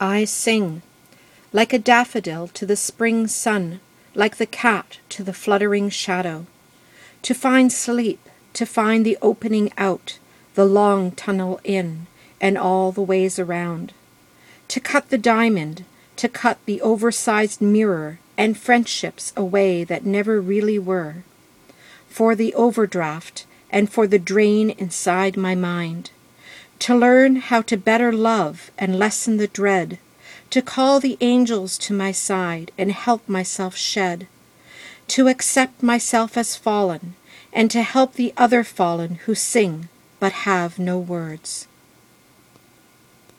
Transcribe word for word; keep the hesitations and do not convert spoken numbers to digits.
I sing, like a daffodil to the spring sun, like the cat to the fluttering shadow, to find sleep, to find the opening out, the long tunnel in, and all the ways around, to cut the diamond, to cut the oversized mirror and friendships away that never really were, for the overdraft and for the drain inside my mind, to learn how to better love and lessen the dread, to call the angels to my side and help myself shed, to accept myself as fallen, and to help the other fallen who sing but have no words.